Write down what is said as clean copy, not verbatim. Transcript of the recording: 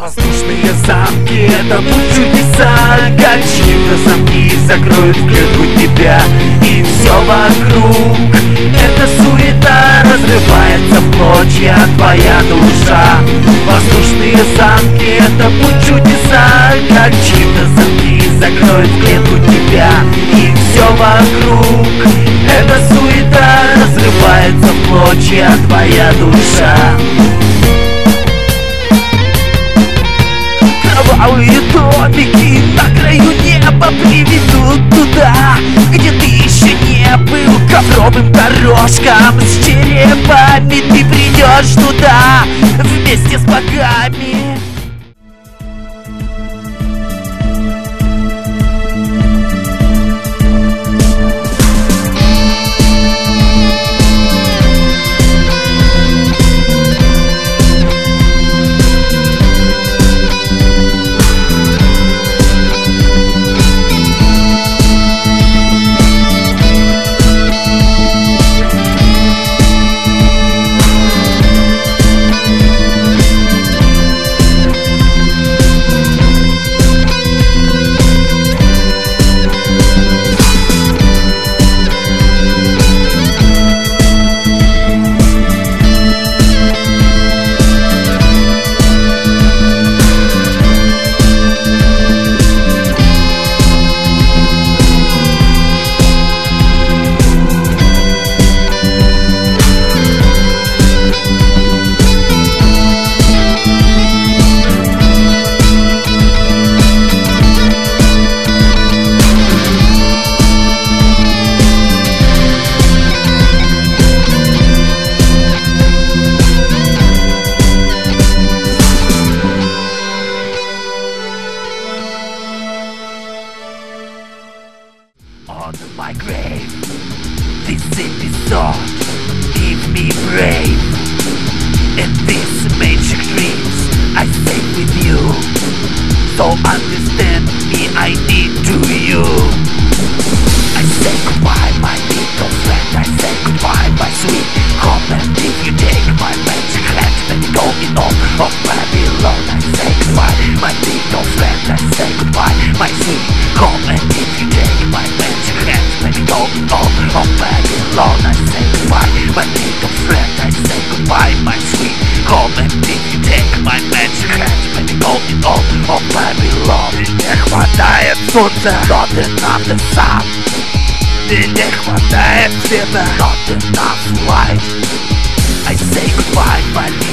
Воздушные замки — это путь чудеса, как чьи-то замки закроют в клетку тебя. И все вокруг — это суета, разрывается в клочья твоя душа. Воздушные замки — это путь чудеса, как чьи-то замки закроют в клетку тебя. И все вокруг — это суета, разрывается в клочья твоя душа. Кровавые домики на краю неба приведут туда, где ты еще не был. Ковровым дорожкам с черепами ты придешь туда вместе с богами. On my grave, this episode give me brave. And these magic dreams I stay with you. So understand me, I need to you. I say goodbye, my little friend. I say goodbye, my sweet home. And if you take my magic hand, then go in all of Babylon. I say goodbye, my little friend. I say goodbye, my sweet home. And if you take my magic hand, then go in all of Babylon. I say goodbye, my little friend. I say goodbye, my sweet home. And if you take my magic hand, then go in all of Babylon. Не хватает солнца, not enough the sun. Не хватает света, not enough light. I say goodbye, my